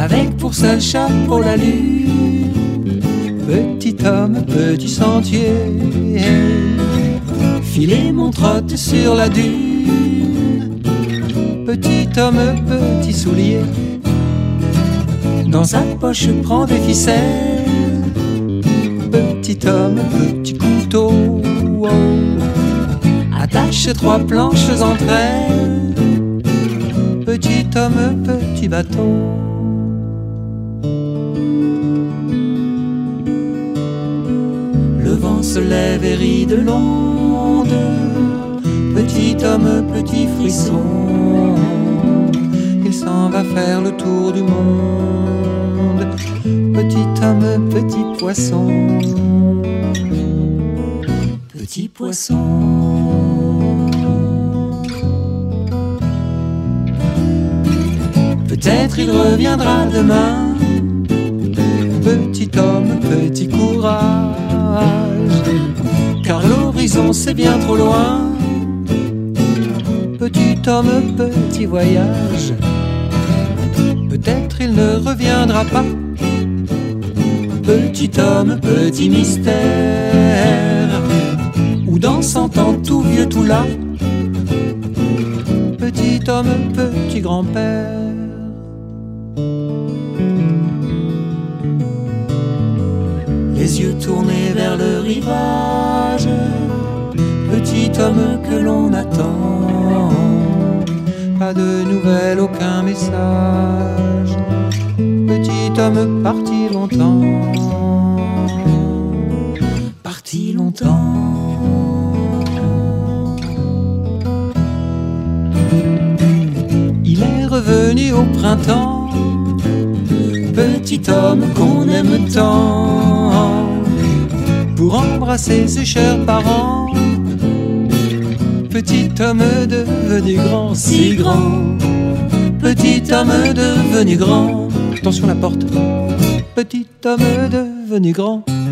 avec pour seul chapeau la lune. Petit homme, petit sentier, filer mon trotte sur la dune. Petit homme, petit soulier, dans sa poche prend des ficelles. Petit homme, petit couteau, attache trois planches entre elles. Petit homme, petit bateau. Le vent se lève et ride l'onde. Petit homme, petit frisson, il s'en va faire le tour du monde. Petit homme, petit poisson, petit poisson. Peut-être il reviendra demain. Petit homme, petit courage, car l'horizon c'est bien trop loin. Petit homme, petit voyage, peut-être il ne reviendra pas. Petit homme, petit mystère, où dans 100 ans tout vieux tout là. Petit homme, petit grand-père. Les yeux tournés vers le rivage, petit homme que l'on attend. Pas de nouvelles, aucun message. Petit homme parti longtemps, parti longtemps. Il est revenu au printemps, petit homme qu'on aime tant, pour embrasser ses chers parents. Petit homme devenu grand, si grand. Petit homme devenu grand. Attention la porte. Petit homme devenu grand.